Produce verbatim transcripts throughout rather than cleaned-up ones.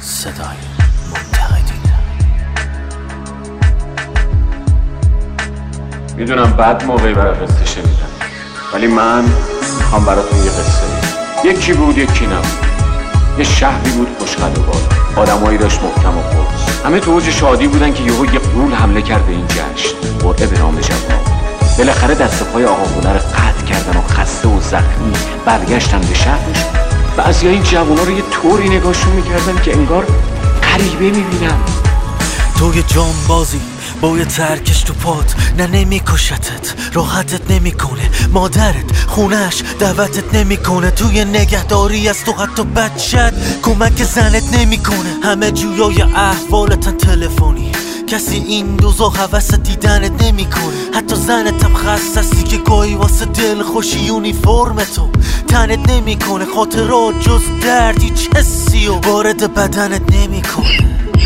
صدای منتقدین. میدونم بعد موقعی برای قصه شنیدم، ولی من میخوام براتون یه قصه بگم. یکی بود یکی نبود. یه شهری بود خوشقد و باد، آدمایی داشت محکم و قرص. همه تو اوج شادی بودن که یهو یه غول حمله کرد به این جشن. قرعه به نام جواب. بالاخره دست پای آقا غوله رو قطع کردن و خسته و زخمی برگشتن به شهرش. بعضیا این جوونا رو یه طوری نگاهشون میکردن که انگار غریبه میبینن. تو یه جانبازی با یه ترکش تو پات، نه نمیکشتت، راحتت نمیکنه، مادرت خونش دعوتت نمیکنه، توی نگهداری از تو حتی بچت کمک زنت نمیکنه. همه جویای احوالتن تلفنی، کسی این دوزا حوث دیدنت نمیکنه. حتی زنت هم خستستی که گاهی واسه دل خوشی یونیفرمتو تنت نمیکنه. خاطرات جز دردی چسی و وارد بدنت نمیکنه.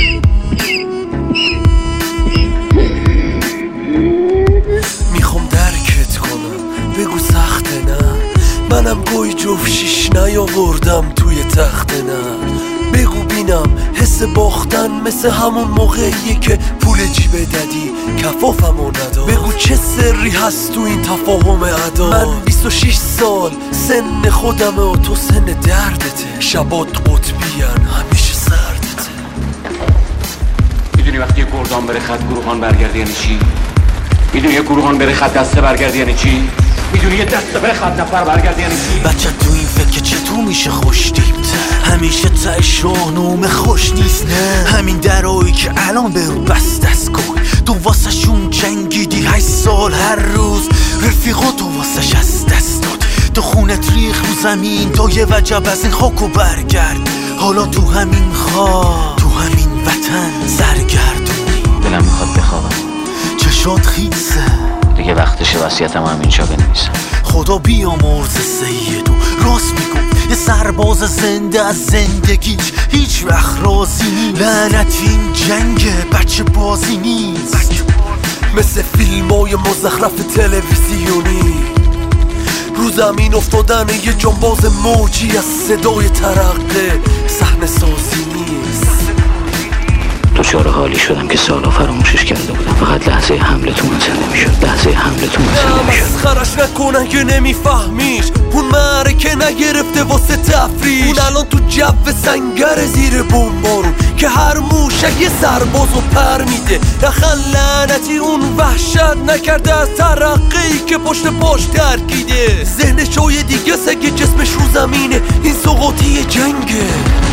میخوام درکت کنم، بگو سخته نه، منم گوی جفت شیش نیاوردم توی تخت نه. بگو بینم حس باختن مثل همون موقعیه که پول جیب دادی کفافمو نداد. بگو چه سری هست تو این تفاهم ادا. من بیست و شیش سال سن خودمه و تو سن دردته. شبات قطبیان همیشه سردته. میدونی وقتی یه گردان بره خط گروهان برگرده یعنی چی؟ میدونی یه گروهان بره خط دسته برگرده یعنی چی؟ میدونی یه دسته بره خط نفر برگرده یعنی چی؟ بچه تو این فکر چطور میشه خوش دیبتر، همیشه تای شاهنامه خوش نیست نه. همین درایی که الان برو بس دست کن، تو واسه شون جنگیدی هشت سال هر روز، رفیقا تو واسه ش از دست داد، تو خونت ریخ رو زمین تا یه وجب از این خاکو برگرد. حالا تو همین خاک تو همین وطن سرگردونی. دلم میخواد بخوابم، چشات خیسه دیگه وقتشه وصیتم همینجا بنویسم. خدا بیامرز سیدو، راست میگم یه سرباز زنده از زندگیش هیچ وقت راضی نیست. لعنت این جنگ بچه بازی نیست. مثل فیلم های مزخرف تلویزیونی رو زمین افتادن یه جانباز موجی از صدای ترقه صحنه سازی نیست. دوچار حالی شدم که سالا فراموشش کرده بودم. فقط لحظه حمله تو من زنده میشد. لحظه حمله تو من زنده میشد. مسخرش نکنن که نمیفهمیش. اون معرکه نگرفته واسه تفریش. اون الان تو جو سنگر زیر بمبارون که هر موشک یه سربازو پر میده. نخن لعنتی اون وحشت نکرده از ترقی که پشت پاش ترکیده. ذهنش های دیگه سگه جسمش رو زمینه. این سقاطی جنگه،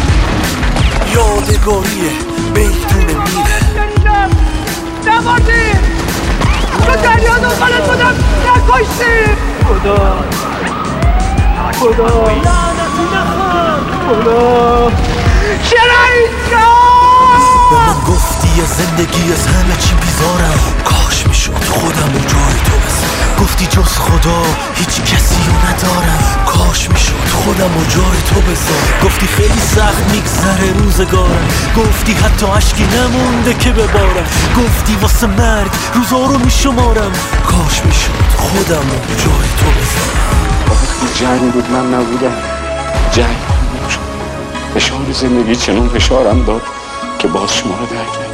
یادگاریه، میدون میره. نماردی تو دریا دنبالت بودم نکشتی. خدا خدا لعنتی نخواه. خدا چرا اینجا؟ به من گفتی زندگی از همه چی بیزارم، کاش میشد خودم و جای تو بذارم. گفتی جز خدا هیچ کسی رو ندارم، کاش میشد خودم و جای تو بذارم. گفتی خیلی سخت میگذره روزگارم، گفتی حتی عشقی نمونده که ببارم. گفتی واسه مرگ روزا رو میشمارم، کاش میشد خودم و جای تو بذارم. وقتی جنگ بود من نبودم، جنگ بود. فشار زندگی چنون فشارم داد که باز شما رو درک